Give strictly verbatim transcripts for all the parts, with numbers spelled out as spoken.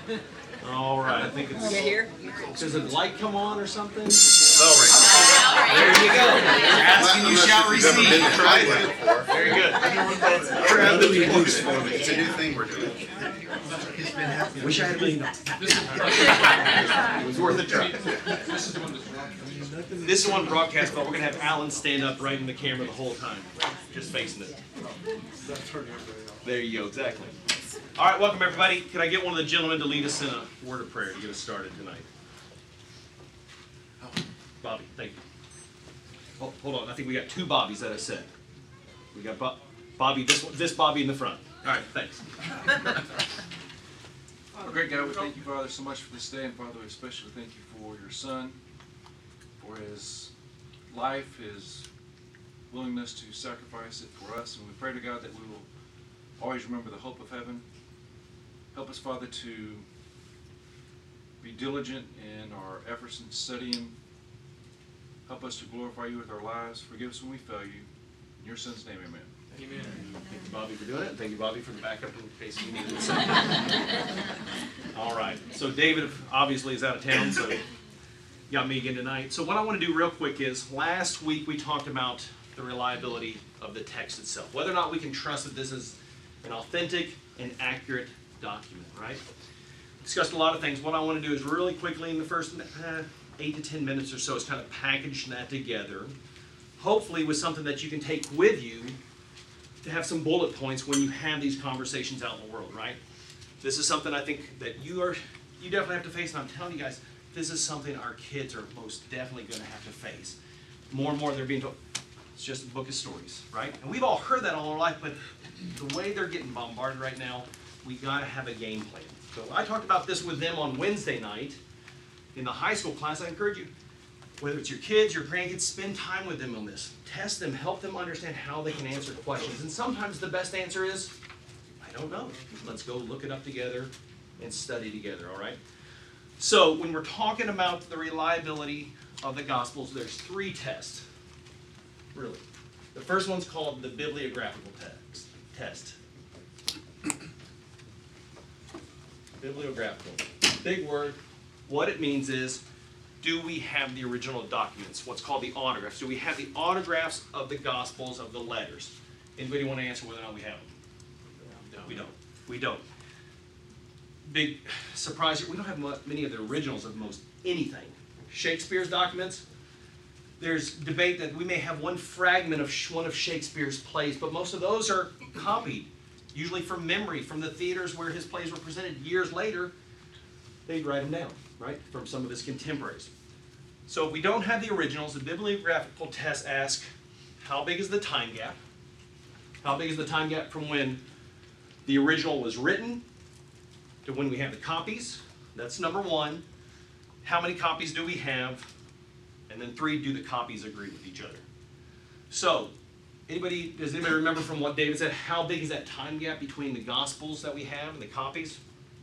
All right, I think it's... You here? Does the light come on or something? Bell ring. There you go. You're asking, you shall You've never been to receive. Right? Tribal before. Very good. Grab the juice for me. It's a new thing we're doing. Wish I had a million dollars. It was worth a try. This is one broadcast, but we're going to have Alan stand up right in the camera the whole time, just facing it. There you go, exactly. All right, welcome everybody. Can I get one of the gentlemen to lead us in a word of prayer to get us started tonight? Bobby, thank you. Oh, hold on, I think we got two Bobbies that I said. We got Bo Bobby, this one, this Bobby in the front. All right, thanks. Oh, great God, we thank you, Father, so much for this day, and Father, we especially thank you for your Son, for his life, his willingness to sacrifice it for us, and we pray to God that we will always remember the hope of heaven. Help us, Father, to be diligent in our efforts in studying. Help us to glorify you with our lives. Forgive us when we fail you. In your Son's name, amen. Amen. Thank you, Bobby, for doing it. Thank you, Bobby, for the backup in case you needed it. All right. So David obviously is out of town, so you got me again tonight. So what I want to do real quick is, last week we talked about the reliability of the text itself, whether or not we can trust that this is an authentic and accurate document, right? Discussed a lot of things. What I want to do is really quickly in the first eh, eight to ten minutes or so is kind of package that together, hopefully with something that you can take with you to have some bullet points when you have these conversations out in the world, right? This is something I think that you are, you definitely have to face, and I'm telling you guys, this is something our kids are most definitely going to have to face. More and more they're being told, it's just a book of stories, right? And we've all heard that all our life, but the way they're getting bombarded right now, we got to have a game plan. So I talked about this with them on Wednesday night in the high school class. I encourage you, whether it's your kids, your grandkids, spend time with them on this. Test them, help them understand how they can answer questions. And sometimes the best answer is, I don't know. Let's go look it up together and study together, all right? So when we're talking about the reliability of the Gospels, there's three tests, really. The first one's called the bibliographical text, test. Bibliographical. Big word. What it means is, do we have the original documents, what's called the autographs? Do we have the autographs of the Gospels, of the letters? Anybody want to answer whether or not we have them? No, we don't. We don't. Big surprise, we don't have many of the originals of most anything. Shakespeare's documents, there's debate that we may have one fragment of one of Shakespeare's plays, but most of those are copied, usually from memory, from the theaters where his plays were presented years later. They'd write them down, right, from some of his contemporaries. So if we don't have the originals, the bibliographical test asks, how big is the time gap? How big is the time gap from when the original was written to when we have the copies? That's number one. How many copies do we have? And then three, do the copies agree with each other? So, anybody, does anybody remember from what David said, how big is that time gap between the Gospels that we have and the copies?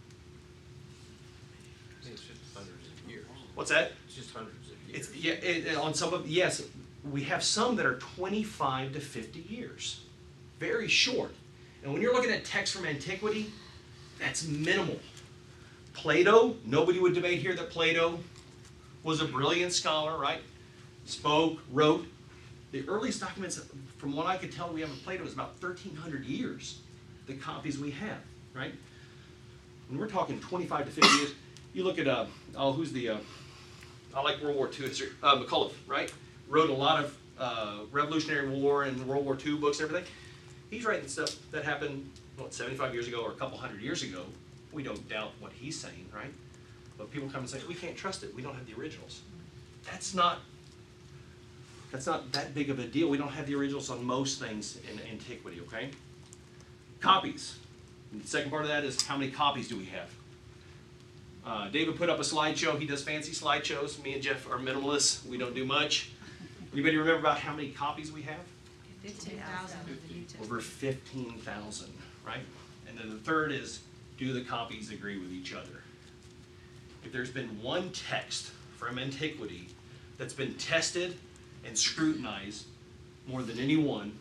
It's just hundreds of years. What's that? It's just hundreds of years. It's, yeah, it, on some of, yes, we have some that are twenty-five to fifty years. Very short. And when you're looking at texts from antiquity, that's minimal. Plato, nobody would debate here that Plato was a brilliant scholar, right? Spoke, wrote. The earliest documents, from what I could tell we have of Plato, is about thirteen hundred years, the copies we have, right? When we're talking twenty-five to fifty years, you look at, uh, oh, who's the, uh, I like World War Two history, uh, McCullough, right? Wrote a lot of uh, Revolutionary War and World War Two books and everything. He's writing stuff that happened, what, seventy-five years ago or a couple hundred years ago. We don't doubt what he's saying, right? But people come and say, we can't trust it. We don't have the originals. That's not, that's not that big of a deal. We don't have the originals on most things in antiquity, okay? Copies. And the second part of that is, how many copies do we have? Uh, David put up a slideshow. He does fancy slideshows. Me and Jeff are minimalists. We don't do much. Anybody remember about how many copies we have? fifteen thousand. Over fifteen thousand, right? And then the third is, do the copies agree with each other? If there's been one text from antiquity that's been tested and scrutinized more than any one,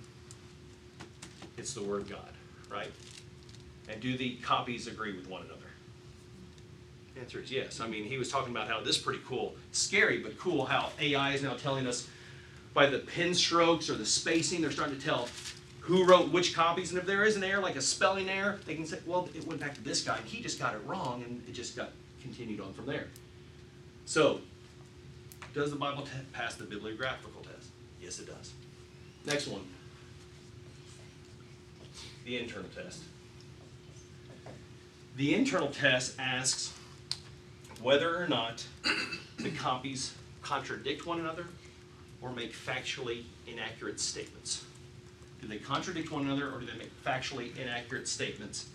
it's the Word of God, right? And do the copies agree with one another? Answer is yes. I mean, he was talking about how this is pretty cool. Scary, but cool how A I is now telling us by the pen strokes or the spacing, they're starting to tell who wrote which copies. And if there is an error, like a spelling error, they can say, well, it went back to this guy, and he just got it wrong, and it just got continued on from there. So, does the Bible t- pass the bibliographical test? Yes, it does. Next one. The internal test. The internal test asks whether or not the copies contradict one another or make factually inaccurate statements. Do they contradict one another or do they make factually inaccurate statements?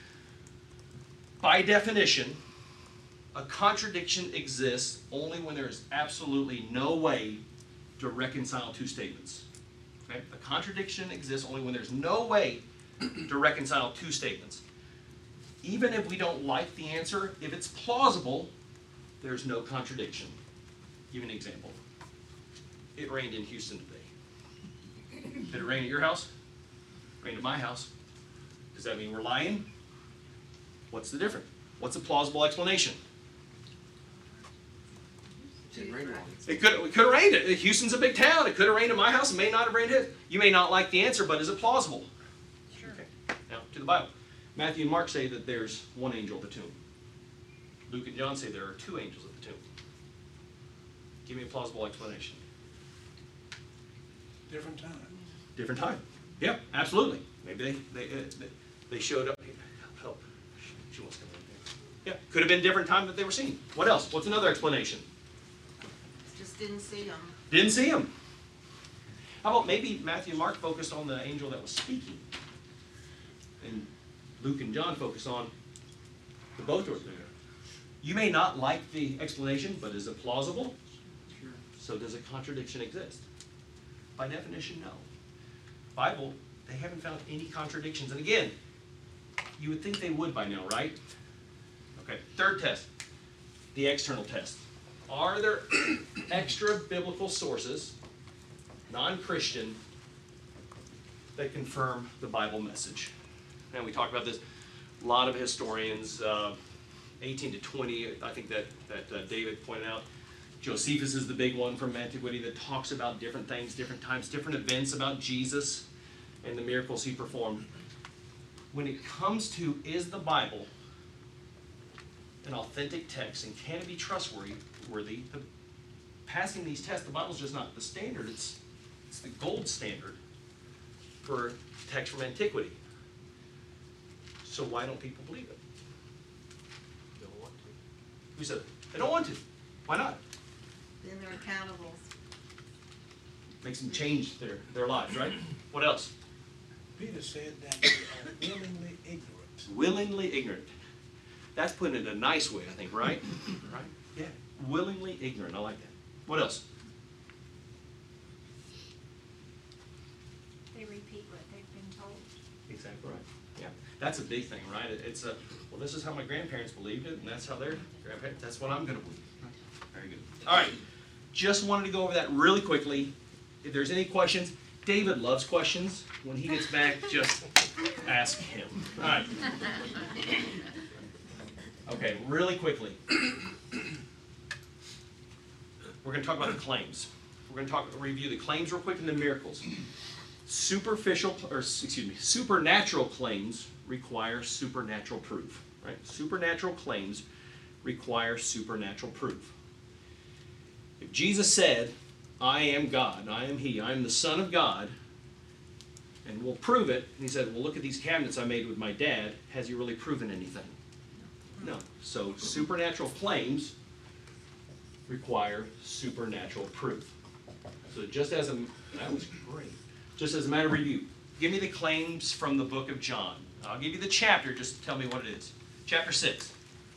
By definition, a contradiction exists only when there is absolutely no way to reconcile two statements. Okay? A contradiction exists only when there's no way to reconcile two statements. Even if we don't like the answer, if it's plausible, there's no contradiction. Give you an example. It rained in Houston today. Did it rain at your house? It rained at my house. Does that mean we're lying? What's the difference? What's a plausible explanation? Didn't rain once. It could it could have rained it. Houston's a big town. It could have rained at my house. It may not have rained his. You may not like the answer, but is it plausible? Sure. Okay. Now to the Bible. Matthew and Mark say that there's one angel at the tomb. Luke and John say there are two angels at the tomb. Give me a plausible explanation. Different time. Different time. Yep, absolutely. Maybe they they uh, they, they showed up. Help, help. She wants to come in there. Yeah, could have been different time that they were seen. What else? What's another explanation? Just didn't see them. Didn't see him. How about maybe Matthew and Mark focused on the angel that was speaking, and Luke and John focused on the both were there. You may not like the explanation, but is it plausible? Sure. So does a contradiction exist? By definition, no. Bible, they haven't found any contradictions. And again, you would think they would by now, right? Okay, third test, the external test. Are there extra biblical sources, non-Christian, that confirm the Bible message? And we talked about this. A lot of historians, uh, eighteen to twenty, I think that, that uh, David pointed out. Josephus is the big one from antiquity that talks about different things, different times, different events about Jesus and the miracles he performed. When it comes to, is the Bible an authentic text and can it be trustworthy? Worthy, the, passing these tests, the Bible's just not the standard, it's, it's the gold standard for text from antiquity. So why don't people believe it? Don't want to. Who said it? They don't want to. Why not? Then they're accountable. Makes them change their, their lives, right? What else? Peter said that they are willingly ignorant. Willingly ignorant. That's putting it in a nice way, I think, right? Right? Yeah. Willingly ignorant. I like that. What else? They repeat what they've been told. Exactly right. Yeah. That's a big thing, right? It- It's a, well, this is how my grandparents believed it, and that's how their grandparents, that's what I'm going to believe. Very good. All right. Just wanted to go over that really quickly. If there's any questions, David loves questions. When he gets back, just ask him. All right. Okay, really quickly. We're going to talk about the claims. We're going to talk, review the claims real quick and the miracles. Superficial, or excuse me, supernatural claims require supernatural proof. Right? Supernatural claims require supernatural proof. If Jesus said, I am God, I am He, I am the Son of God, and we'll prove it, and he said, well, look at these cabinets I made with my dad, has he really proven anything? No. So supernatural claims require supernatural proof. So just as a, that was great. Just as a matter of review, give me the claims from the book of John. I'll give you the chapter, just tell me what it is. Chapter six.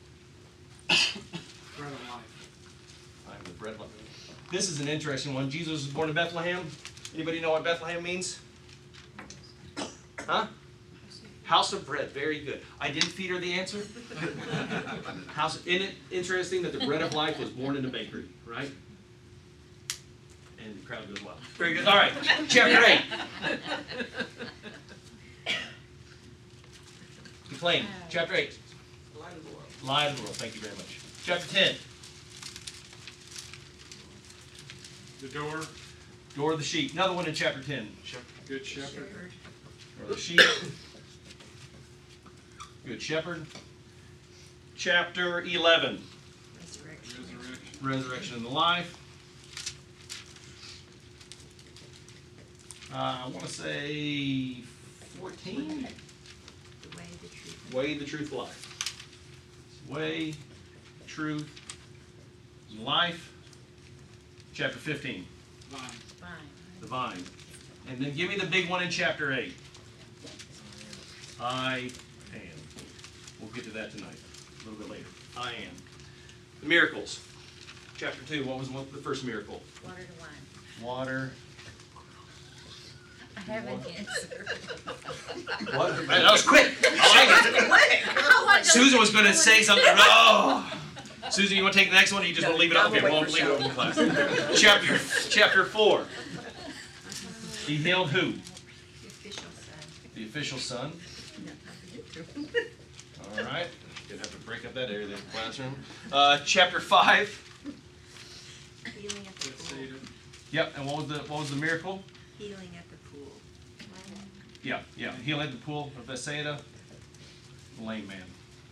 Bread of life. I am the bread of life. This is an interesting one. Jesus was born in Bethlehem. Anybody know what Bethlehem means? Huh? House of bread. Very good. I didn't feed her the answer. House. Isn't it interesting that the bread of life was born in a bakery, right? And the crowd goes wild. Very good. All right. Chapter eight. The claim. Chapter eight. Light of the world. Light of the world. Thank you very much. Chapter ten. The door, Door of the sheep. Another one in chapter ten. good shepherd, Or the sheep. Good shepherd. Chapter eleven. Resurrection. resurrection, Resurrection and the life. Uh, I want to say fourteen. The way, the truth. Way, the truth, life. Way, truth, life. Chapter fifteen. vine, Fine. The vine. And then give me the big one in chapter eight. I am. We'll get to that tonight, a little bit later. I am. The miracles. Chapter two, what was the first miracle? Water to wine. Water. I have an answer. What? Man, that was quick. I like it. Susan was going to say something. Oh. Susan, you want to take the next one, or you just want to leave it up? Okay, we'll leave it open in class. Chapter, chapter four. He healed who? The official son. The official son. All right. Gonna have to break up that area of the classroom. Uh, chapter five. Healing at the pool. Bethsaida, Yep. And what was the what was the miracle? Healing at the pool. Yeah, yeah. Healing at the pool of Bethsaida. Lame man.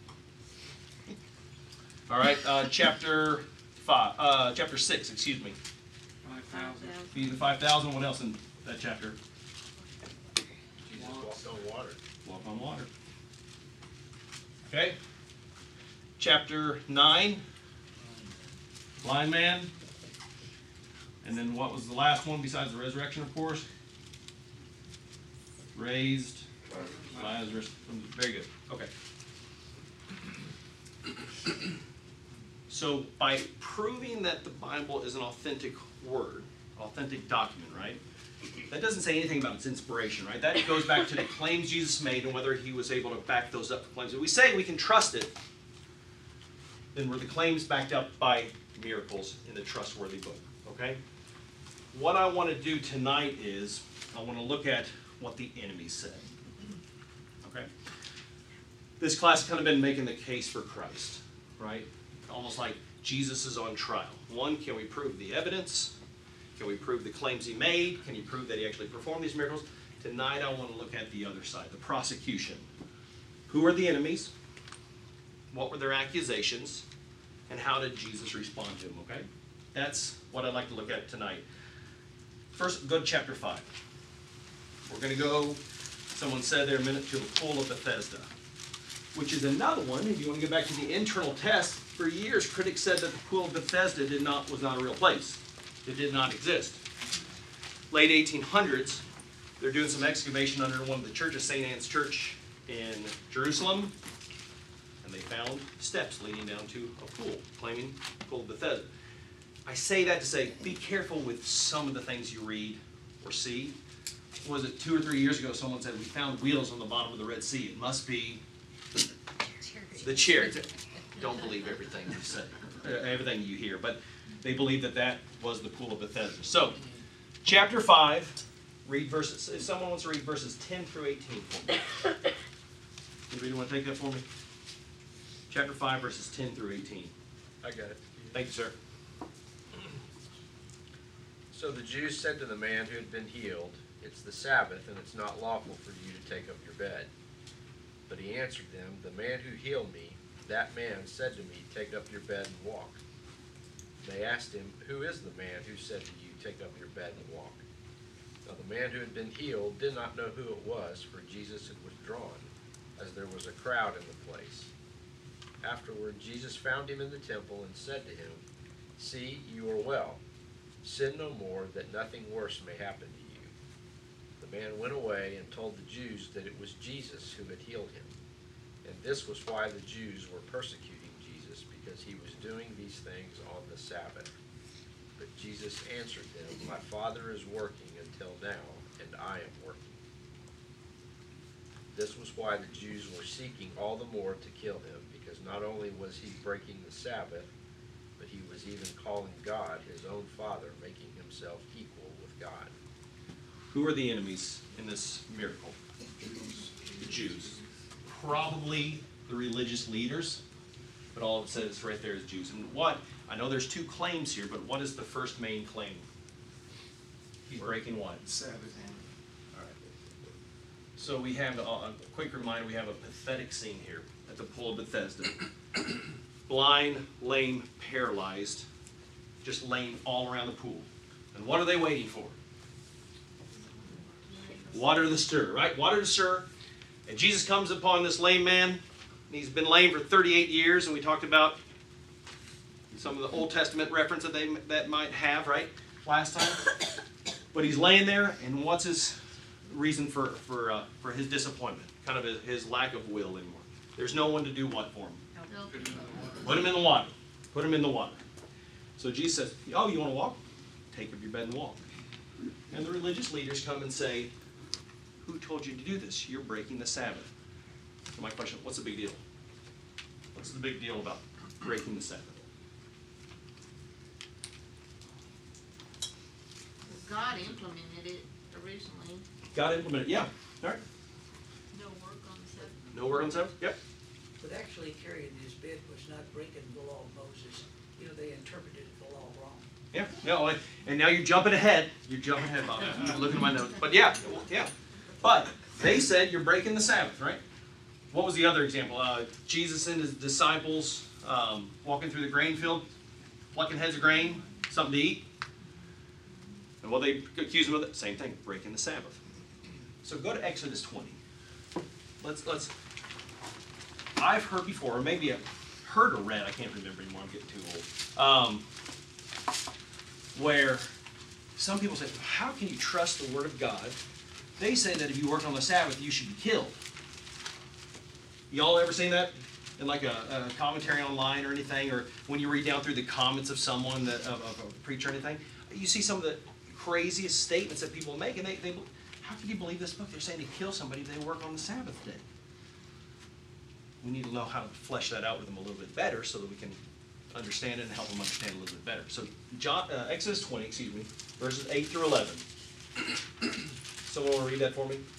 All right. Uh, chapter five. Uh, chapter six. Excuse me. five thousand, Feed the five thousand. What else in that chapter? Jesus walked on water. Walk on water. Okay. Chapter nine. Blind man. And then what was the last one besides the resurrection, of course? Raised. Lazarus. Very good. Okay. So by proving that the Bible is an authentic word, authentic document, right? That doesn't say anything about its inspiration, right? That goes back to the claims Jesus made and whether he was able to back those up with claims. If we say we can trust it, then were the claims backed up by miracles in the trustworthy book, okay? What I want to do tonight is I want to look at what the enemy said, okay? This class has kind of been making the case for Christ, right? Almost like Jesus is on trial. One, can we prove the evidence? Can we prove the claims he made? Can you prove that he actually performed these miracles? Tonight I want to look at the other side, the prosecution. Who are the enemies? What were their accusations? And how did Jesus respond to them, okay? That's what I'd like to look at tonight. First, go to chapter five. We're going to go, someone said there a minute, to the pool of Bethesda, which is another one. If you want to go back to the internal test, for years critics said that the pool of Bethesda did not was not a real place. It did not exist. Late eighteen hundreds, they're doing some excavation under one of the churches, Saint Anne's Church in Jerusalem, and they found steps leading down to a pool, claiming the pool of Bethesda. I say that to say, be careful with some of the things you read or see. Was it two or three years ago someone said, we found wheels on the bottom of the Red Sea. It must be the chariot. Don't believe everything you say, everything you hear, but they believe that that was the pool of Bethesda. So, chapter five, read verses, if someone wants to read verses ten through eighteen for me. Anybody want to take that for me? Chapter five, verses ten through eighteen. I got it. Thank you, sir. So the Jews said to the man who had been healed, "It's the Sabbath, and it's not lawful for you to take up your bed." But he answered them, "The man who healed me, that man said to me, 'Take up your bed and walk.'" They asked him, "Who is the man who said to you, 'Take up your bed and walk'?" Now the man who had been healed did not know who it was, for Jesus had withdrawn, as there was a crowd in the place. Afterward, Jesus found him in the temple and said to him, "See, you are well. Sin no more, that nothing worse may happen to you." The man went away and told the Jews that it was Jesus who had healed him. And this was why the Jews were persecuting Jesus, because he was doing these things on the Sabbath. But Jesus answered them, "My Father is working until now, and I am working." This was why the Jews were seeking all the more to kill him, because not only was he breaking the Sabbath, but he was even calling God his own Father, making himself equal with God. Who are the enemies in this miracle? The Jews. Probably the religious leaders, but all it says right there is Jews. And what, I know there's two claims here, but what is the first main claim? He's breaking what? Sabbath. All right. So we have, a, a quick reminder, we have a pathetic scene here at the Pool of Bethesda. Blind, lame, paralyzed, just laying all around the pool. And what are they waiting for? Water to stir, right? Water to stir. And Jesus comes upon this lame man. And he's been lame for thirty-eight years, and we talked about some of the Old Testament reference that they that might have, right? Last time. But he's laying there, and what's his reason for for uh, for his disappointment? Kind of his, his lack of will anymore. There's no one to do what for him? Put him in the water. Put him in the water. So Jesus says, "Oh, you want to walk? Take up your bed and walk." And the religious leaders come and say, "Who told you to do this? You're breaking the Sabbath." So my question: what's the big deal? What's the big deal about breaking the Sabbath? God implemented it originally. God implemented. Yeah. All right. No work on the Sabbath. No word on Sabbath. Yep. But actually carrying his bed was not breaking the law of Moses. You know, they interpreted the law wrong. Yeah. No. I- And now you're jumping ahead. You're jumping ahead, Bob. I'm looking at my notes. But yeah. Yeah. But they said you're breaking the Sabbath, right? What was the other example? Uh, Jesus and his disciples um, walking through the grain field, plucking heads of grain, something to eat. And what they accuse him of, it, same thing, breaking the Sabbath. So go to Exodus twenty. Let's let's. I've heard before, or maybe I've heard or read. I can't remember anymore. I'm getting too old. Um, where some people say, "How can you trust the Word of God?" They say that if you work on the Sabbath, you should be killed. Y'all ever seen that in like a, a commentary online or anything, or when you read down through the comments of someone that of, of a preacher or anything? You see some of the craziest statements that people make, and they, they how can you believe this book? They're saying to kill somebody if they work on the Sabbath day. We need to know how to flesh that out with them a little bit better so that we can understand it and help them understand a little bit better. So John, uh, Exodus twenty, excuse me, verses eight through eleven. Someone want to read that for me?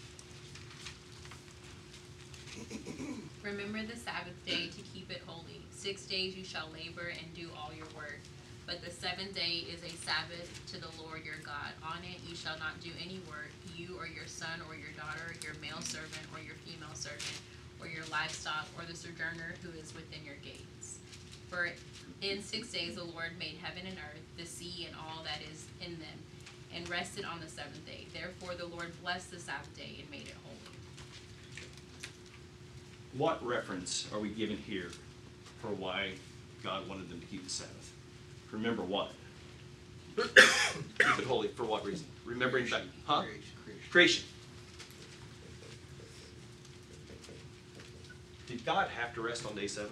Remember the Sabbath day to keep it holy. Six days you shall labor and do all your work. But the seventh day is a Sabbath to the Lord your God. On it you shall not do any work, you or your son or your daughter, your male servant or your female servant, or your livestock, or the sojourner who is within your gates. For in six days the Lord made heaven and earth, the sea and all that is in them, and rested on the seventh day. Therefore the Lord blessed the Sabbath day and made it holy. What reference are we given here for why God wanted them to keep the Sabbath? Remember what? Keep it holy for what reason? Remembering back, huh? Creation. Did God have to rest on day seven?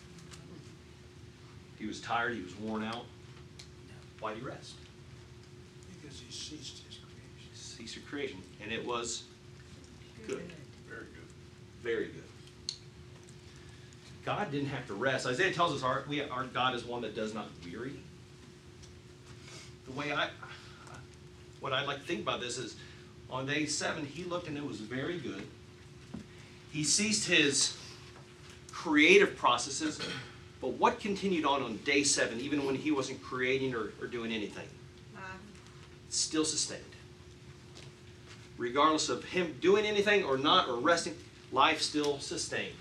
He was tired, he was worn out. Why did he rest? Because he ceased his creation. Ceased of creation. And it was good. Very good. Very good. God didn't have to rest. Isaiah tells us our, we, our God is one that does not weary. The way I, what I'd like to think about this is, on day seven, he looked and it was very good. He ceased his creative processes, but what continued on on day seven, even when he wasn't creating or, or doing anything? Still sustained. Regardless of him doing anything or not, or resting, life still sustained.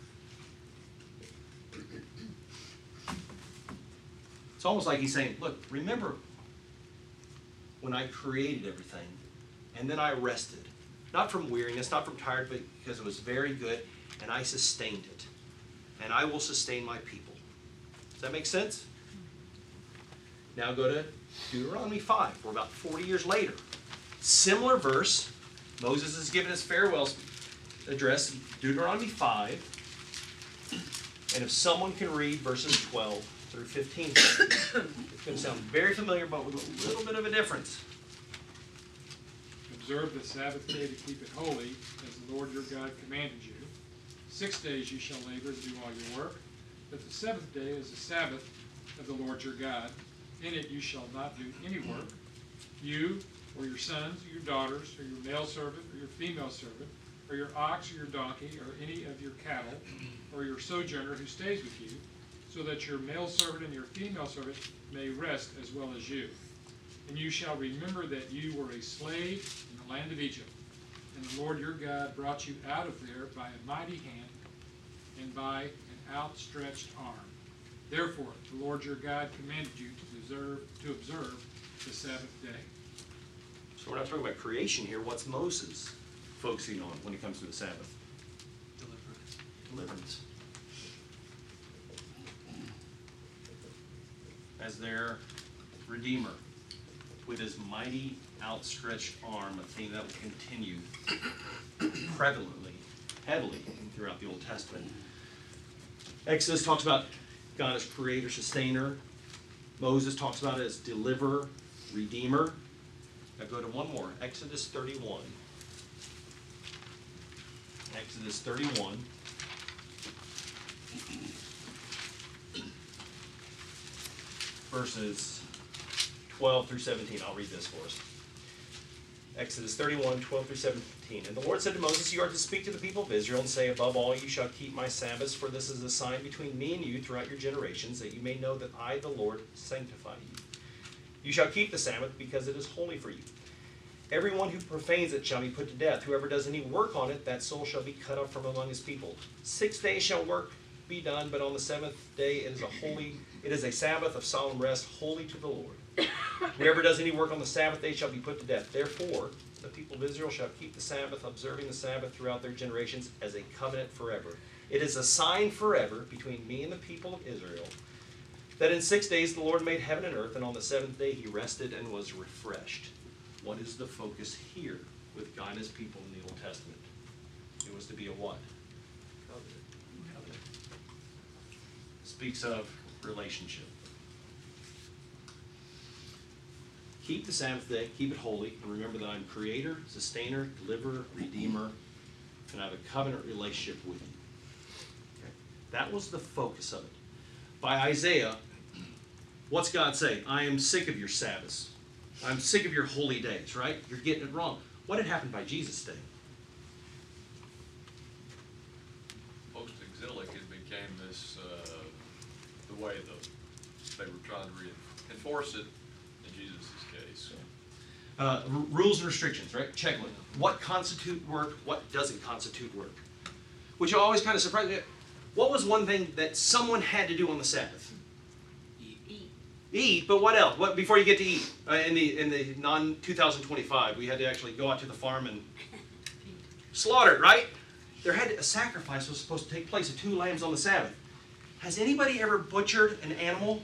It's almost like he's saying, look, remember when I created everything, and then I rested. Not from weariness, not from tired, but because it was very good, and I sustained it. And I will sustain my people. Does that make sense? Now go to Deuteronomy five. We're about forty years later. Similar verse. Moses is giving his farewell address, Deuteronomy five. And if someone can read verses twelve through fifteen, it's going to sound very familiar, but with a little bit of a difference. Observe the Sabbath day to keep it holy, as the Lord your God commanded you. Six days you shall labor and do all your work, but the seventh day is the Sabbath of the Lord your God. In it you shall not do any work, you or your sons, or your daughters, or your male servant, or your female servant, or your ox or your donkey, or any of your cattle, or your sojourner who stays with you, so that your male servant and your female servant may rest as well as you. And you shall remember that you were a slave in the land of Egypt, and the Lord your God brought you out of there by a mighty hand and by an outstretched arm. Therefore, the Lord your God commanded you to observe, to observe the Sabbath day. So we're not talking about creation here. What's Moses focusing on when it comes to the Sabbath? Deliverance. Deliverance. As their Redeemer, with his mighty outstretched arm, a theme that will continue prevalently, heavily throughout the Old Testament. Exodus talks about God as creator, sustainer. Moses talks about it as deliverer, redeemer. Now go to one more, Exodus thirty-one. Exodus thirty-one. Verses twelve through seventeen. I'll read this for us. Exodus thirty-one, twelve through seventeen. And the Lord said to Moses, you are to speak to the people of Israel and say, above all, you shall keep my Sabbaths, for this is a sign between me and you throughout your generations, that you may know that I, the Lord, sanctify you. You shall keep the Sabbath, because it is holy for you. Everyone who profanes it shall be put to death. Whoever does any work on it, that soul shall be cut off from among his people. Six days shall work be done, but on the seventh day it is a holy, it is a Sabbath of solemn rest, holy to the Lord. Whoever does any work on the Sabbath day shall be put to death. Therefore, the people of Israel shall keep the Sabbath, observing the Sabbath throughout their generations as a covenant forever. It is a sign forever between me and the people of Israel, that in six days the Lord made heaven and earth, and on the seventh day he rested and was refreshed. What is the focus here with God and his people in the Old Testament? It was to be a what? Covenant. Covenant. Speaks of relationship. Keep the Sabbath day, keep it holy, and remember that I'm creator, sustainer, deliverer, redeemer, and I have a covenant relationship with you. Okay. That was the focus of it. By Isaiah, what's God saying? I am sick of your Sabbaths. I'm sick of your holy days, right? You're getting it wrong. What had happened by Jesus' day? Post-exilic, it became this, uh, the way the, they were trying to reinforce it in Jesus' case. Uh, r- rules and restrictions, right? Checklist. What constitute work? What doesn't constitute work? Which always kind of surprised me. What was one thing that someone had to do on the Sabbath? Eat. Eat, but what else? What before you get to eat? Uh, in the in the non two thousand twenty-five, we had to actually go out to the farm and slaughter it, right? There had to, a sacrifice was supposed to take place of two lambs on the Sabbath. Has anybody ever butchered an animal?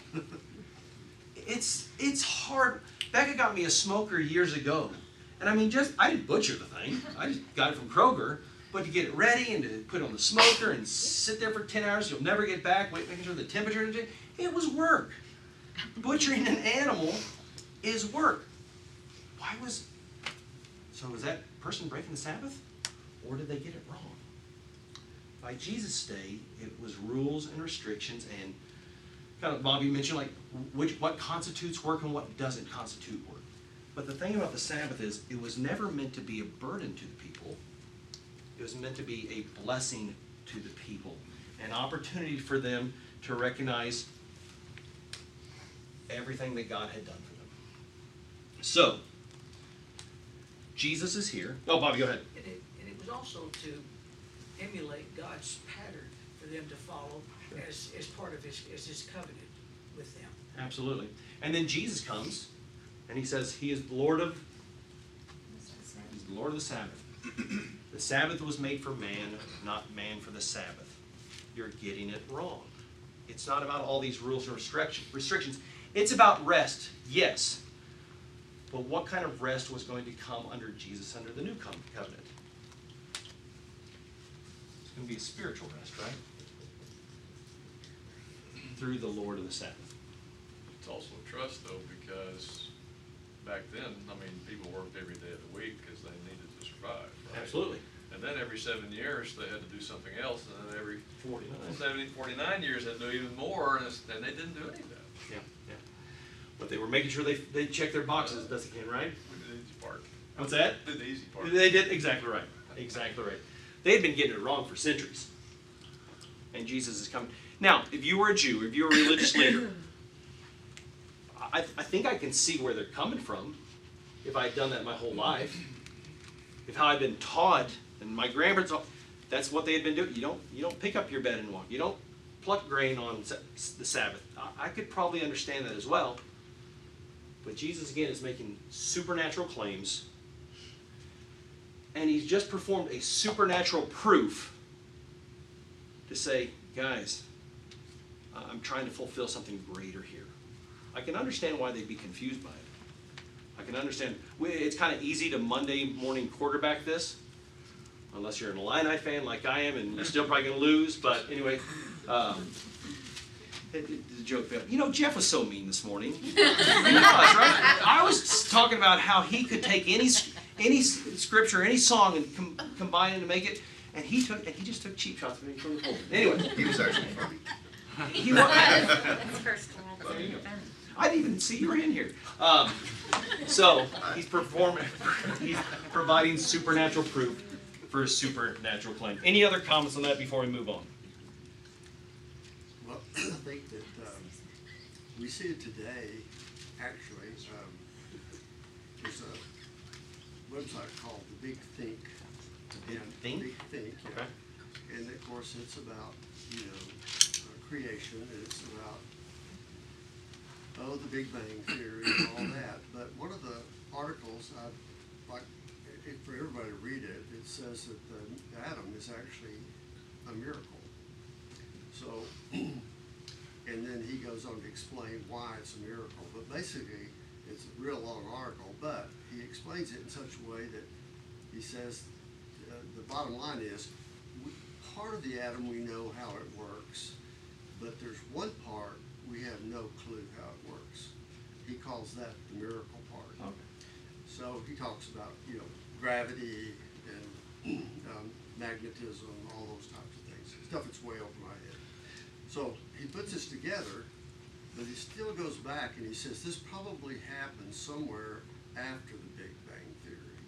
it's it's hard. Becca got me a smoker years ago, and I mean, just I didn't butcher the thing. I just got it from Kroger. But to get it ready and to put it on the smoker and sit there for ten hours, you'll never get back, wait, making sure the temperature, it was work. Butchering an animal is work. Why was, so was that person breaking the Sabbath? Or did they get it wrong? By Jesus' day, it was rules and restrictions, and kind of Bobby mentioned like which what constitutes work and what doesn't constitute work. But the thing about the Sabbath is it was never meant to be a burden to the people. It was meant to be a blessing to the people, an opportunity for them to recognize everything that God had done for them. So, Jesus is here. Oh, Bobby, go ahead. And it, and it was also to emulate God's pattern for them to follow as, as part of his, as his covenant with them. Absolutely. And then Jesus comes, and he says he is the Lord of, he's the Lord of the Sabbath. The Sabbath was made for man, not man for the Sabbath. You're getting it wrong. It's not about all these rules and restrictions. It's about rest, yes. But what kind of rest was going to come under Jesus under the new covenant? It's going to be a spiritual rest, right? Through the Lord of the Sabbath. It's also trust, though, because back then, I mean, people worked every day of the week because they needed to survive, right? Absolutely. And then every seven years, they had to do something else, and then every forty-nine. seventy, forty-nine years, they had to do even more, and, it's, and they didn't do any of that. Yeah, yeah. But they were making sure they they checked their boxes as best they can, right? We did the easy part. What's that? Did the easy part. They did exactly right. Exactly right. They had been getting it wrong for centuries. And Jesus is coming. Now, if you were a Jew, if you were a religious leader, I, I think I can see where they're coming from if I'd done that my whole life. If how I'd been taught, and my grandparents, that's what they had been doing. You don't, you don't pick up your bed and walk. You don't pluck grain on the Sabbath. I, I could probably understand that as well. But Jesus, again, is making supernatural claims. And he's just performed a supernatural proof to say, guys, I'm trying to fulfill something greater here. I can understand why they'd be confused by it. I can understand. It's kind of easy to Monday morning quarterback this, unless you're an Illini fan like I am, and you're still probably going to lose. But anyway, um, it, it, the joke failed. You know, Jeff was so mean this morning. He was, right? I was talking about how he could take any any scripture, any song, and com- combine it to make it, and he took and he just took cheap shots at me from the pulpit. Anyway, He was actually funny. he was. That's first of all, Well, you know. I didn't even see you were in here. Um, so he's performing, he's providing supernatural proof for a supernatural claim. Any other comments on that before we move on? Well, I think that um, we see it today, actually. Um, there's a website called The Big Think. The Big And Think? Big Think, yeah. Okay. And of course, it's about, you know, uh, creation, and it's about oh, the Big Bang Theory and all that. But one of the articles I'd like it, for everybody to read it, it says that the atom is actually a miracle. So, and then he goes on to explain why it's a miracle. But basically, it's a real long article, but he explains it in such a way that he says uh, the bottom line is, we, part of the atom we know how it works, but there's one part we have no clue how it works. He calls that the miracle part. Okay. So he talks about, you know, gravity and um, magnetism, all those types of things. Stuff that's way over my head. So he puts this together, but he still goes back and he says this probably happened somewhere after the Big Bang Theory.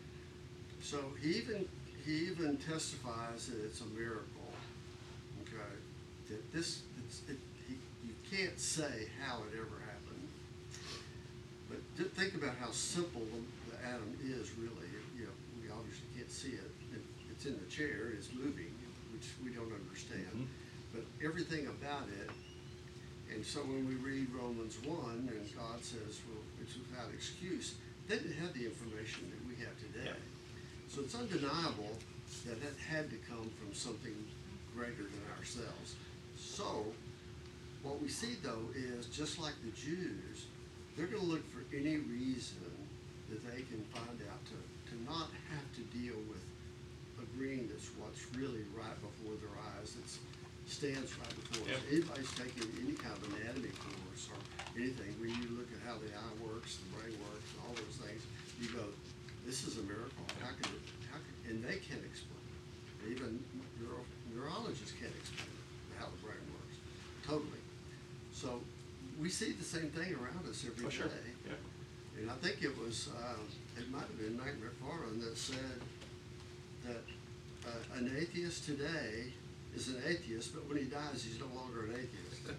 So he even he even testifies that it's a miracle. Okay, that this it's, it, you can't say how it ever happened, but just think about how simple the, the atom is really. You know, we obviously can't see it. it. It's in the chair, it's moving, which we don't understand, Mm-hmm. but everything about it. And so when we read Romans one and God says, well, it's without excuse, they didn't have the information that we have today. Yeah. So it's undeniable that it had to come from something greater than ourselves. So what we see, though, is just like the Jews, they're going to look for any reason that they can find out to, to not have to deal with agreeing that's what's really right before their eyes, that stands right before us. Yep. Anybody's taking any kind of anatomy course or anything, when you look at how the eye works, the brain works, and all those things, you go, this is a miracle. How can it, how can, and they can't explain it. Even neuro, neurologists can't explain it, how the brain works, totally. So we see the same thing around us every Oh, sure. day. Yeah. And I think it was, uh, it might have been Mike McFarland that said that uh, an atheist today is an atheist, but when he dies, he's no longer an atheist.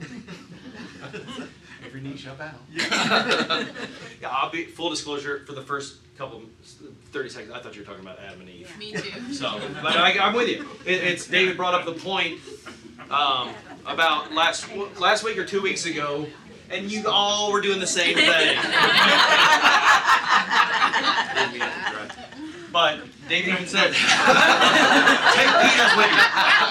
Every knee shall bow. Yeah. Yeah, I'll be, full disclosure, for the first couple, thirty seconds, I thought you were talking about Adam and Eve. Me too. So, but I, I'm with you. It, it's, David brought up the point um, about last, last week or two weeks ago, and you all were doing the same thing. But David even said, take Peter with you.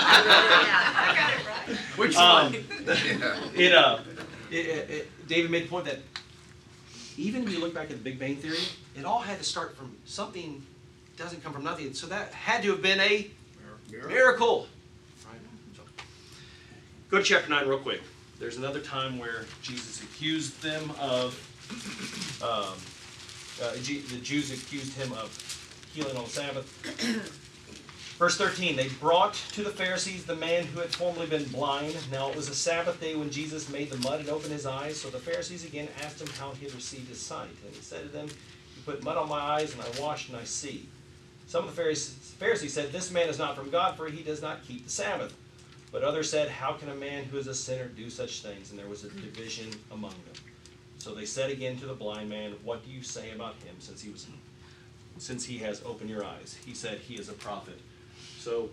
Which Um, Yeah. it, uh, it, it, it, David made the point that even when you look back at the Big Bang Theory, it all had to start from something, doesn't come from nothing. So that had to have been a Miracle. miracle. Right? So, go to chapter nine real quick. There's another time where Jesus accused them of, um, uh, G- the Jews accused him of healing on the Sabbath. Verse thirteen, they brought to the Pharisees the man who had formerly been blind. Now it was a Sabbath day when Jesus made the mud and opened his eyes. So the Pharisees again asked him how he had received his sight. And he said to them, you put mud on my eyes, and I washed, and I see. Some of the Pharisees, Pharisees said, "This man is not from God, for he does not keep the Sabbath." But others said, "How can a man who is a sinner do such things?" And there was a division among them. So they said again to the blind man, "What do you say about him, since he was, since he has opened your eyes?" He said, "He is a prophet." So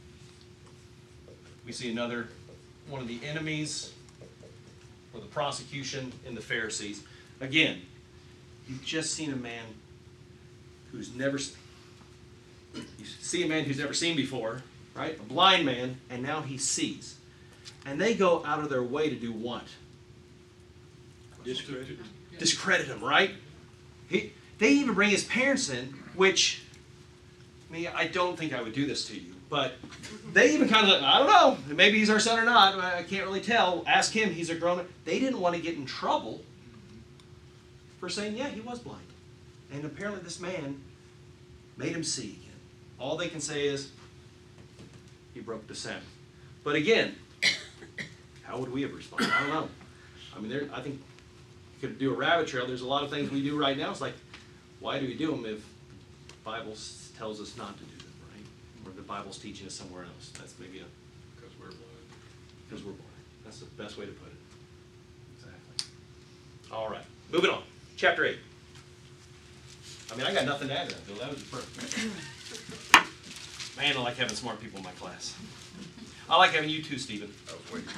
we see another one of the enemies or the prosecution in the Pharisees. Again, you've just seen a man who's never, you see a man who's never seen before, right? A blind man, and now he sees. And they go out of their way to do what? Discredit. Discredit him, right? He, they even bring his parents in, which, I mean, I don't think I would do this to you, but they even kind of like, I don't know, maybe he's our son or not, I can't really tell. Ask him, he's a grown-up. They didn't want to get in trouble for saying, yeah, he was blind. And apparently this man made him see again. All they can say is, he broke the Sabbath. But again, how would we have responded? I don't know. I mean, there, I think you could do a rabbit trail. There's a lot of things we do right now. It's like, why do we do them if the Bible s- tells us not to do them, right? Or the Bible's teaching us somewhere else. That's maybe a, Because we're blind. because we're blind. That's the best way to put it. Exactly. All right, moving on. Chapter eight. I mean, I got nothing to add to that, Bill. That was perfect. Man, I like having smart people in my class. I like having you too, Stephen. I was waiting.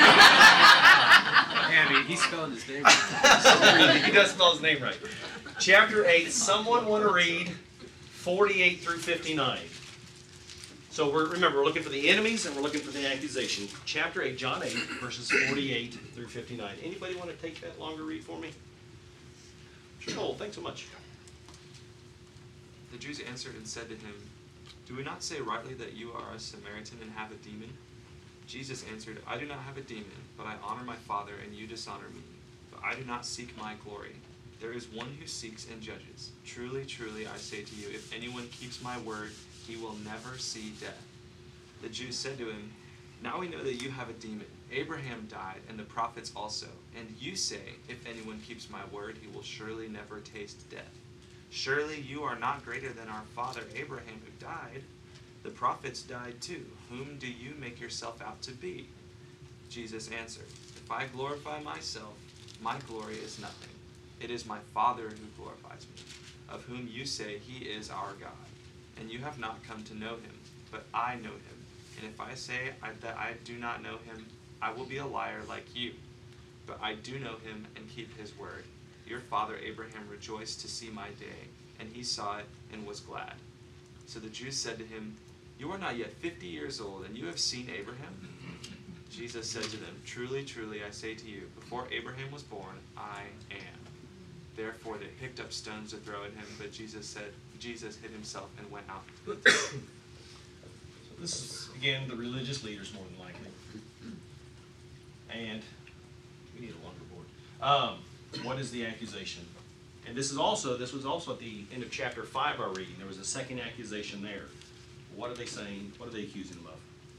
Andy, he's spelling his name right. He does spell his name right. Chapter eight, someone want to read forty-eight through fifty-nine. So we're, remember, we're looking for the enemies and we're looking for the accusation. Chapter eight, John eight, verses forty-eight through fifty-nine. Anybody want to take that longer read for me? Joel, thanks so much. The Jews answered and said to him, "Do we not say rightly that you are a Samaritan and have a demon?" Jesus answered, "I do not have a demon, but I honor my Father, and you dishonor me. But I do not seek my glory. There is one who seeks and judges. Truly, truly, I say to you, if anyone keeps my word, he will never see death." The Jews said to him, "Now we know that you have a demon. Abraham died, and the prophets also. And you say, if anyone keeps my word, he will surely never taste death. Surely you are not greater than our father Abraham, who died. The prophets died too. Whom do you make yourself out to be?" Jesus answered, "If I glorify myself, my glory is nothing. It is my Father who glorifies me, of whom you say he is our God. And you have not come to know him, but I know him. And if I say I, that I do not know him, I will be a liar like you. But I do know him and keep his word. Your father Abraham rejoiced to see my day, and he saw it and was glad." So the Jews said to him, "You are not yet fifty years old, and you have seen Abraham?" Jesus said to them, "Truly, truly, I say to you, before Abraham was born, I am." Therefore they picked up stones to throw at him, but Jesus said, Jesus hid himself and went out. So this is, again, the religious leaders more than likely. And we need a longer board. Um, what is the accusation? And this is also, this was also at the end of chapter five, our reading. There was a second accusation there. What are they saying? What are they accusing him of?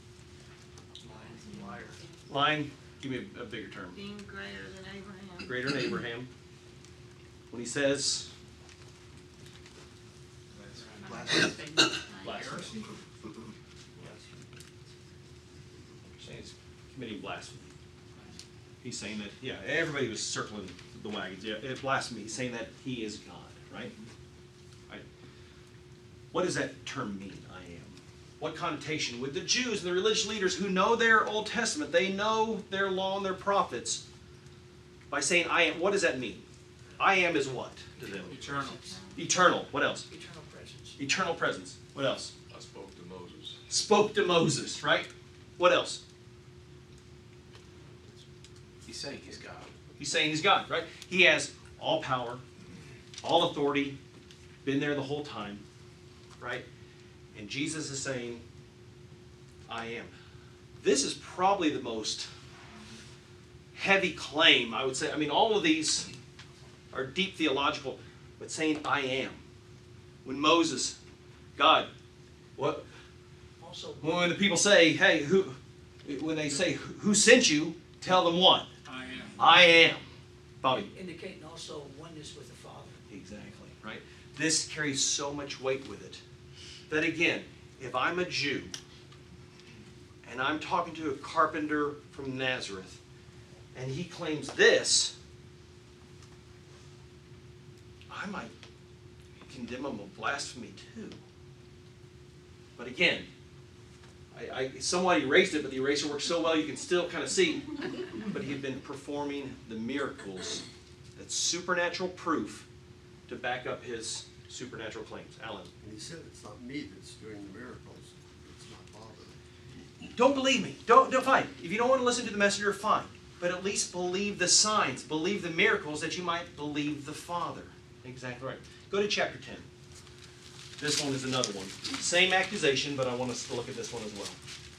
Liar. Lying, give me a, a bigger term. Being greater than Abraham. Greater than Abraham. When he says, blasphemy. Saying he's committing blasphemy. He's saying that, yeah, everybody was circling the wagons. Yeah, it blasphemy. He's saying that he is God, right? Right. What does that term mean, I am? What connotation with the Jews and the religious leaders who know their Old Testament, they know their law and their prophets, by saying I am, what does that mean? I am is what to them? Eternal. Eternal. What else? Eternal presence. Eternal presence. What else? I spoke to Moses. Spoke to Moses, right? What else? He's saying he's God. He's saying he's God, right? He has all power, all authority, been there the whole time, right? And Jesus is saying, I am. This is probably the most heavy claim, I would say. I mean, all of these are deep theological, but saying I am. When Moses, God, what? Also, When the people say, hey, who, when they say, who sent you, tell them what? I am. I am. Bobby. indicating also oneness with the Father. Exactly, right? This carries so much weight with it. that again, if I'm a Jew and I'm talking to a carpenter from Nazareth and he claims this, I might condemn him of blasphemy too. But again, I, I somewhat erased it, but the eraser works so well you can still kind of see. But he had been performing the miracles, that's supernatural proof to back up his supernatural claims. Alan. And he said it's not me that's doing the miracles, it's my Father. Don't believe me. Don't, don't fine. If you don't want to listen to the messenger, fine. But at least believe the signs, believe the miracles, that you might believe the Father. Exactly right. Go to chapter ten. This one is another one. Same accusation, but I want us to look at this one as well.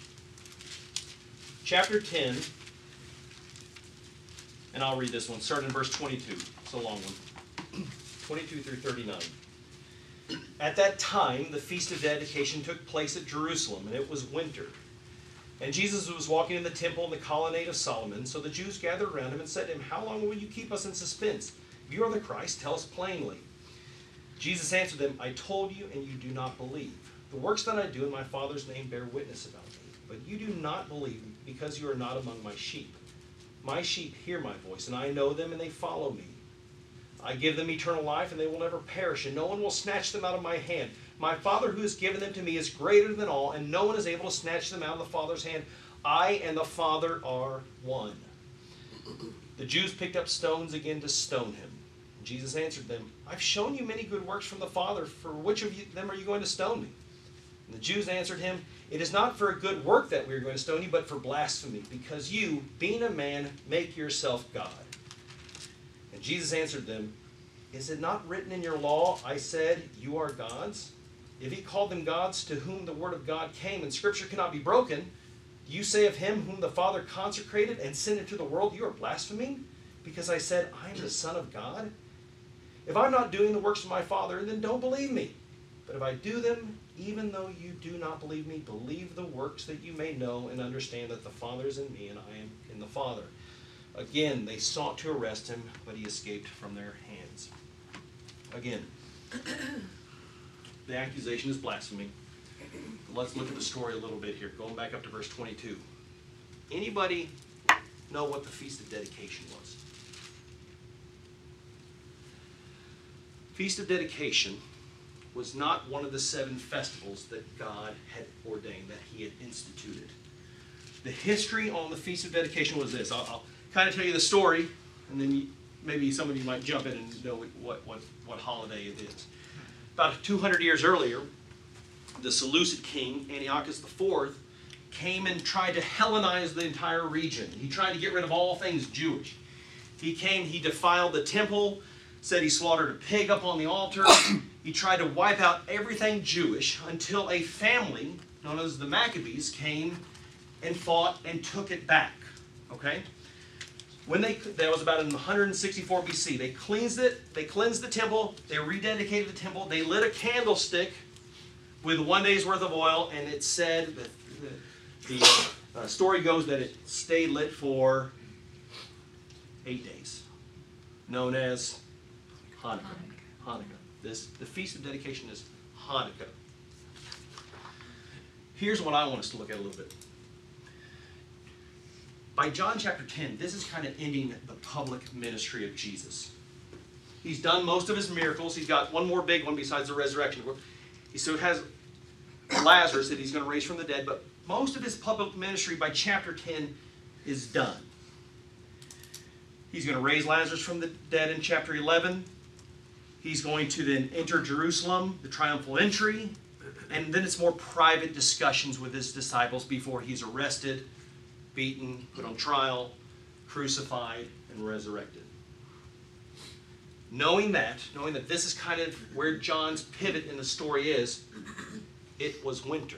Chapter ten, and I'll read this one, starting in verse twenty-two. It's a long one. twenty-two through thirty-nine. At that time, the Feast of Dedication took place at Jerusalem, and it was winter. And Jesus was walking in the temple in the colonnade of Solomon. So the Jews gathered around him and said to him, "How long will you keep us in suspense? If you are the Christ, tell us plainly." Jesus answered them, "I told you, and you do not believe. The works that I do in my Father's name bear witness about me. But you do not believe because you are not among my sheep. My sheep hear my voice, and I know them, and they follow me. I give them eternal life, and they will never perish, and no one will snatch them out of my hand. My Father who has given them to me is greater than all, and no one is able to snatch them out of the Father's hand. I and the Father are one." The Jews picked up stones again to stone him. Jesus answered them, "I've shown you many good works from the Father. For which of you, them are you going to stone me?" And the Jews answered him, "It is not for a good work that we are going to stone you, but for blasphemy, because you, being a man, make yourself God." And Jesus answered them, "Is it not written in your law, I said, you are gods? If he called them gods to whom the word of God came, and Scripture cannot be broken, do you say of him whom the Father consecrated and sent into the world, you are blaspheming? Because I said, I am the Son of God? If I'm not doing the works of my Father, then don't believe me. But if I do them, even though you do not believe me, believe the works, that you may know and understand that the Father is in me and I am in the Father." Again, they sought to arrest him, but he escaped from their hands. Again, the accusation is blasphemy. Let's look at the story a little bit here. Going back up to verse twenty-two. Anybody know what the Feast of Dedication was? Feast of Dedication was not one of the seven festivals that God had ordained, that he had instituted. The history on the Feast of Dedication was this. I'll, I'll kind of tell you the story, and then you, maybe some of you might jump in and know what, what, what holiday it is. About two hundred years earlier, the Seleucid king, Antiochus the fourth, came and tried to Hellenize the entire region. He tried to get rid of all things Jewish. He came, he defiled the temple, said he slaughtered a pig up on the altar. He tried to wipe out everything Jewish until a family known as the Maccabees came and fought and took it back. Okay? When they, that was about in one hundred sixty-four B C. They cleansed it, they cleansed the temple, they rededicated the temple, they lit a candlestick with one day's worth of oil, and it said, that the, the uh, story goes that it stayed lit for eight days, known as Hanukkah. Hanukkah. This, the Feast of Dedication is Hanukkah. Here's what I want us to look at a little bit. By John chapter ten, this is kind of ending the public ministry of Jesus. He's done most of his miracles. He's got one more big one besides the resurrection. He still has Lazarus that he's going to raise from the dead, but most of his public ministry by chapter ten is done. He's going to raise Lazarus from the dead in chapter eleven. He's going to then enter Jerusalem, the triumphal entry, and then it's more private discussions with his disciples before he's arrested, beaten, put on trial, crucified, and resurrected. Knowing that, knowing that this is kind of where John's pivot in the story is, it was winter.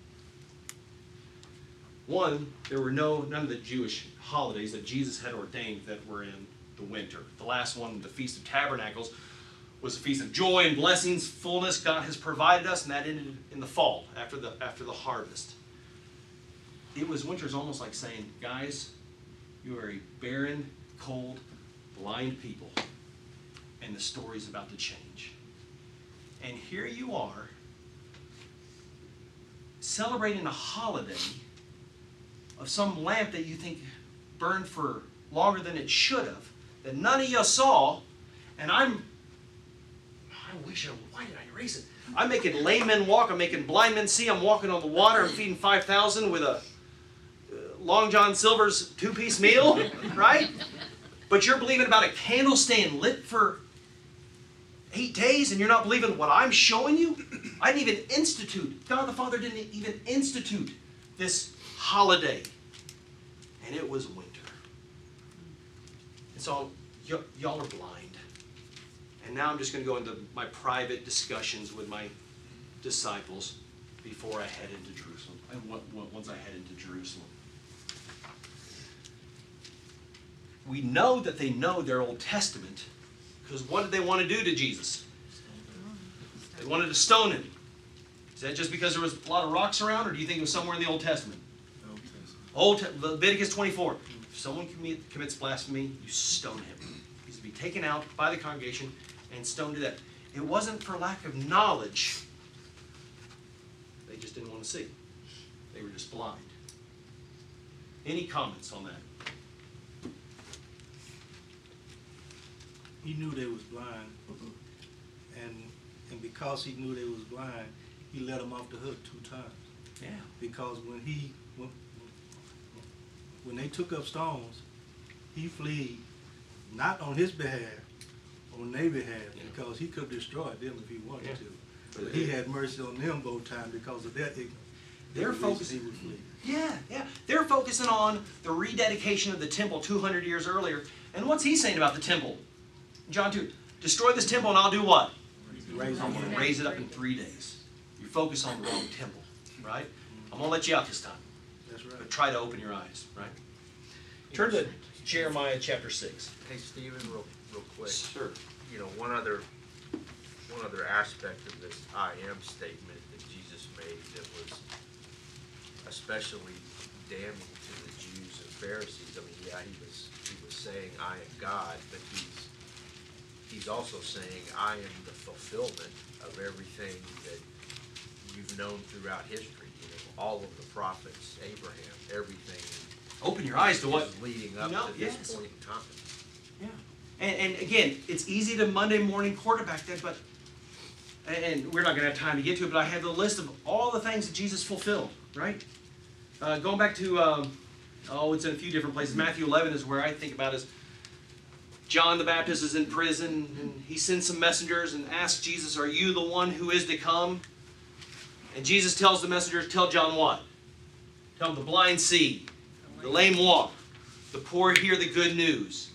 One, there were no none of the Jewish holidays that Jesus had ordained that were in the winter. The last one, the Feast of Tabernacles, was a feast of joy and blessings, fullness God has provided us, and that ended in the fall, after the after the harvest. It was winter is almost like saying, guys, you are a barren, cold, blind people, and the story's about to change. And here you are, celebrating a holiday of some lamp that you think burned for longer than it should have, that none of you saw, and I'm, I wish I, why did I erase it? I'm making lame men walk, I'm making blind men see, I'm walking on the water, I'm feeding five thousand with a uh, Long John Silver's two-piece meal, right? But you're believing about a candle staying lit for eight days, and you're not believing what I'm showing you? I didn't even institute, God the Father didn't even institute this holiday. And it was winter. And so y- y'all are blind. And now I'm just going to go into my private discussions with my disciples before I head into Jerusalem. And what, what, once I head into Jerusalem. We know that they know their Old Testament, because what did they want to do to Jesus? They wanted to stone him. Is that just because there was a lot of rocks around, or do you think it was somewhere in the Old Testament? Old Te- Leviticus twenty-four. If someone commit, commits blasphemy, you stone him. He's to be taken out by the congregation and stoned to death. It wasn't for lack of knowledge. They just didn't want to see. They were just blind. Any comments on that? He knew they was blind, and and because he knew they was blind, he let them off the hook two times. Yeah. Because when he when, when they took up stones, he fled not on his behalf, on their behalf, Yeah. because he could have destroyed them if he wanted Yeah. to. But he had mercy on them both times because of their ignorance. They're The reason focusing. he would flee. Yeah, yeah. They're focusing on the rededication of the temple two hundred years earlier. And what's he saying about the temple? John two. Destroy this temple and I'll do what? Raise I'm them going to up. raise it up in three days. You focus on the wrong temple, right? I'm going to let you out this time. That's right. But try to open your eyes, right? Turn to Jeremiah chapter six. Hey, Stephen, real, real quick. Sure. You know, one other, one other aspect of this I am statement that Jesus made that was especially damning to the Jews and Pharisees. I mean, yeah, he was, he was saying, I am God, but he's, he's also saying, I am the fulfillment of everything that you've known throughout history. You know, all of the prophets, Abraham, everything. Open your eyes to what is leading up No, to this yes. point in time. Yeah. And, and again, it's easy to Monday morning quarterback that, but, and we're not going to have time to get to it, but I have the list of all the things that Jesus fulfilled, right? Uh, going back to, um, oh, it's in a few different places. Matthew eleven is where I think about is John the Baptist is in prison, and he sends some messengers and asks Jesus, are you the one who is to come? And Jesus tells the messengers, tell John what? Tell him the blind see, the lame walk, the poor hear the good news.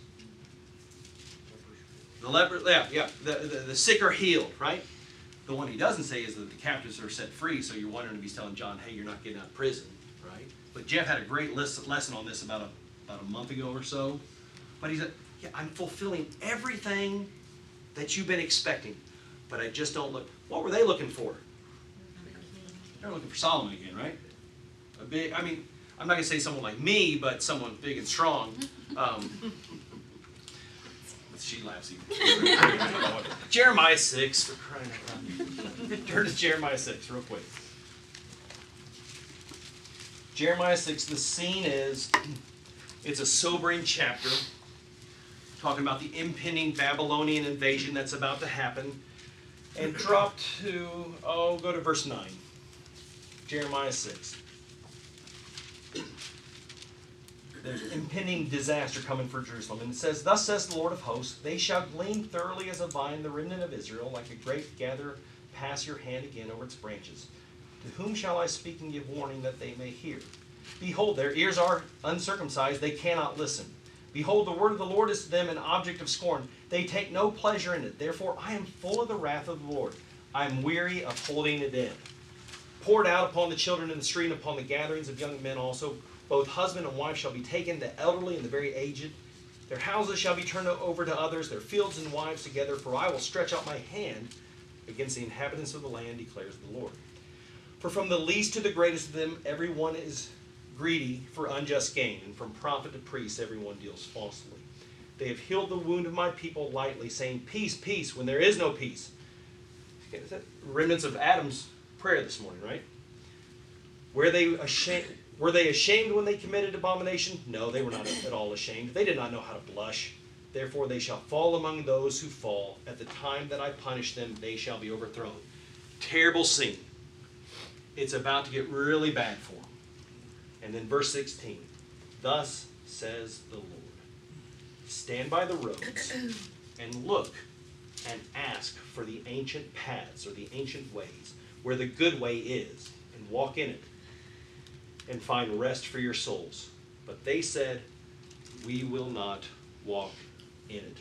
The leper, yeah, yeah, the, the, the sick are healed, right? The one he doesn't say is that the captives are set free, so you're wondering if he's telling John, hey, you're not getting out of prison, right? But Jeff had a great list, lesson on this about a, about a month ago or so. But he said, yeah, I'm fulfilling everything that you've been expecting, but I just don't look. What were they looking for? They're looking for Solomon again, right? A big, I mean, I'm not going to say someone like me, but someone big and strong. Um, she laughs even. Jeremiah six, for crying out loud. Turn to Jeremiah six real quick. Jeremiah six, the scene is, it's a sobering chapter, talking about the impending Babylonian invasion that's about to happen. And drop to, oh, go to verse nine. Jeremiah six. There's impending disaster coming for Jerusalem. And it says, thus says the Lord of hosts, they shall glean thoroughly as a vine the remnant of Israel, like a grape gather, pass your hand again over its branches. To whom shall I speak and give warning that they may hear? Behold, their ears are uncircumcised, they cannot listen. Behold, the word of the Lord is to them an object of scorn. They take no pleasure in it. Therefore I am full of the wrath of the Lord. I am weary of holding it in. Poured out upon the children in the street, and upon the gatherings of young men also. Both husband and wife shall be taken, the elderly and the very aged. Their houses shall be turned over to others, their fields and wives together. For I will stretch out my hand against the inhabitants of the land, declares the Lord. For from the least to the greatest of them, every one is greedy for unjust gain, and from prophet to priest, everyone deals falsely. They have healed the wound of my people lightly, saying, peace, peace, when there is no peace. Is that remnants of Adam's prayer this morning, right? Were they ashamed, were they ashamed when they committed abomination? No, they were not at all ashamed. They did not know how to blush. Therefore they shall fall among those who fall. At the time that I punish them, they shall be overthrown. Terrible scene. It's about to get really bad for them. And then verse sixteen. Thus says the Lord, stand by the roads and look and ask for the ancient paths or the ancient ways, where the good way is, and walk in it, and find rest for your souls. But they said, we will not walk in it.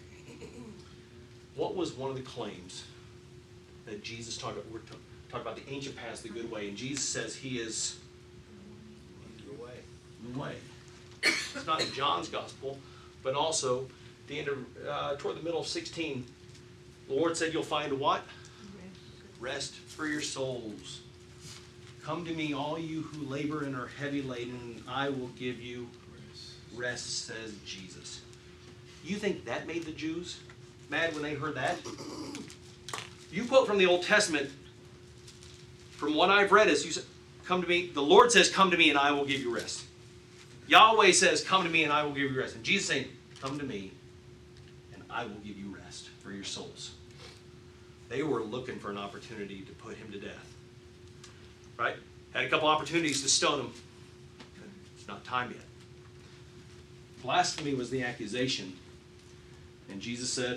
What was one of the claims that Jesus talked about? We're talking about the ancient paths, the good way, and Jesus says he is The way. the way. It's not in John's gospel, but also the end of uh, toward the middle of sixteen. The Lord said, "You'll find what? Rest for your souls. Come to me, all you who labor and are heavy laden, and I will give you rest," says Jesus. You think that made the Jews mad when they heard that? You quote from the Old Testament. From what I've read is, you said, "Come to me." The Lord says, "Come to me, and I will give you rest." Yahweh says, "Come to me, and I will give you rest." And Jesus saying, "Come to me, and I will give you rest for your souls." They were looking for an opportunity to put him to death. Right? Had a couple opportunities to stone him. It's not time yet. Blasphemy was the accusation. And Jesus said,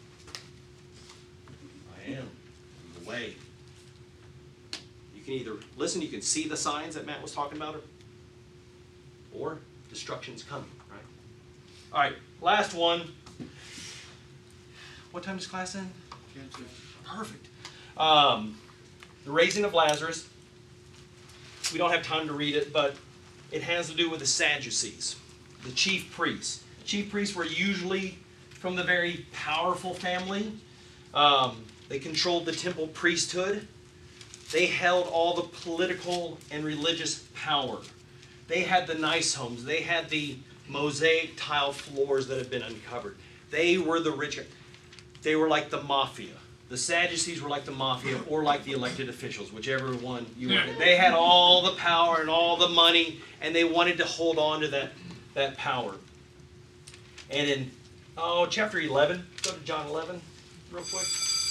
"I am the way." You can either listen, you can see the signs that Matt was talking about, or, or destruction's coming, right? All right, last one. What time does class end? Perfect. Um, the raising of Lazarus. We don't have time to read it, but it has to do with the Sadducees, the chief priests. Chief priests were usually from the very powerful family. Um, they controlled the temple priesthood. They held all the political and religious power. They had the nice homes. They had the mosaic tile floors that have been uncovered. They were the rich. They were like the mafia. The Sadducees were like the mafia or like the elected officials, whichever one you wanted. They had all the power and all the money, and they wanted to hold on to that, that power. And in oh, chapter eleven, go to John eleven real quick.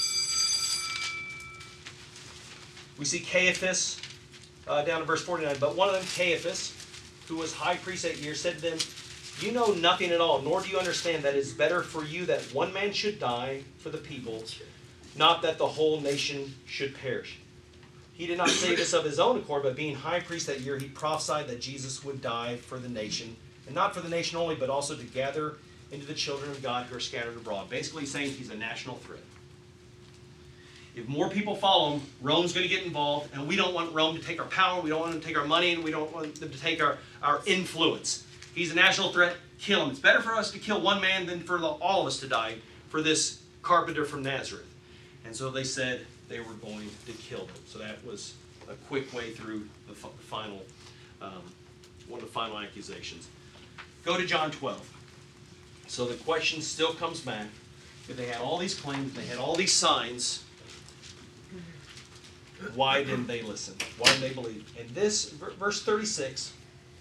We see Caiaphas uh, down to verse forty-nine. But one of them, Caiaphas, who was high priest that year, said to them, "You know nothing at all, nor do you understand that it is better for you that one man should die for the people, not that the whole nation should perish." He did not say this of his own accord, but being high priest that year, he prophesied that Jesus would die for the nation, and not for the nation only, but also to gather into the children of God who are scattered abroad. Basically saying he's a national threat. If more people follow him, Rome's going to get involved, and we don't want Rome to take our power, we don't want them to take our money, and we don't want them to take our, our influence. He's a national threat, kill him. It's better for us to kill one man than for all of us to die for this carpenter from Nazareth. And so they said they were going to kill him. So that was a quick way through the final, um, one of the final accusations. Go to John twelve. So the question still comes back. If they had all these claims, they had all these signs, why didn't they listen? Why didn't they believe? And this, verse thirty-six,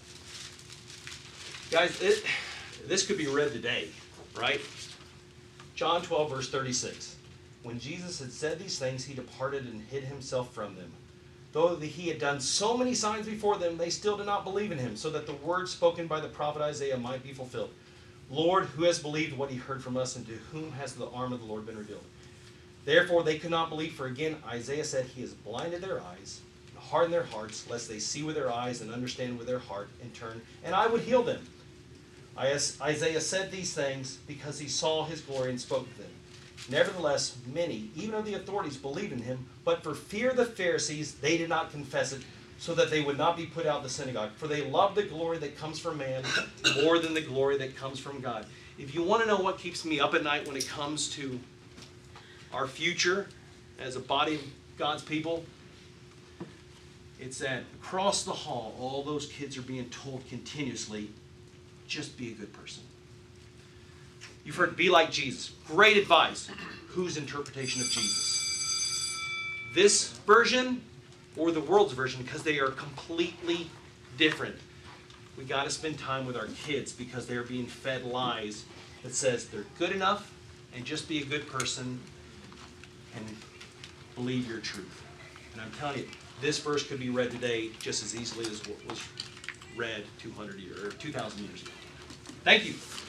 guys, it, this could be read today, right? John twelve, verse thirty-six. When Jesus had said these things, he departed and hid himself from them. Though he had done so many signs before them, they still did not believe in him, so that the word spoken by the prophet Isaiah might be fulfilled. Lord, who has believed what he heard from us, and to whom has the arm of the Lord been revealed? Therefore they could not believe, for again Isaiah said, he has blinded their eyes, and hardened their hearts, lest they see with their eyes and understand with their heart, and turn, and I would heal them. Isaiah said these things because he saw his glory and spoke to them. Nevertheless, many, even of the authorities, believed in him, but for fear of the Pharisees, they did not confess it, so that they would not be put out of the synagogue. For they love the glory that comes from man more than the glory that comes from God. If you want to know what keeps me up at night when it comes to our future as a body of God's people, it's that across the hall, all those kids are being told continuously, just be a good person. You've heard, be like Jesus. Great advice. Whose interpretation of Jesus? This version or the world's version, because they are completely different. We got to spend time with our kids because they are being fed lies that says they're good enough and just be a good person and believe your truth. And I'm telling you, this verse could be read today just as easily as what was read two hundred years or two thousand years ago. Thank you.